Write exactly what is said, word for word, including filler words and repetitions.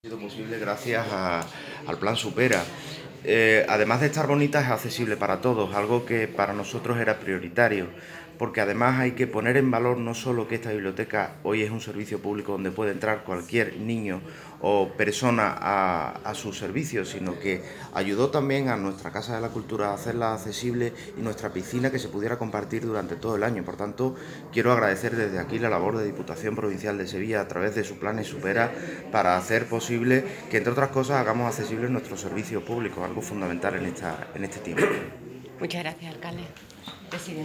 Ha sido posible gracias a, al plan Supera. Eh, además de estar bonita, es accesible para todos, algo que para nosotros era prioritario, porque además hay que poner en valor no solo que esta biblioteca hoy es un servicio público donde puede entrar cualquier niño o persona a, a sus servicios, sino que ayudó también a nuestra Casa de la Cultura a hacerla accesible y nuestra piscina que se pudiera compartir durante todo el año. Por tanto, quiero agradecer desde aquí la labor de Diputación Provincial de Sevilla a través de su plan Supera para hacer posible que, entre otras cosas, hagamos accesibles nuestros servicios públicos, algo fundamental en, esta, en este tiempo. Muchas gracias, alcalde. Presidente.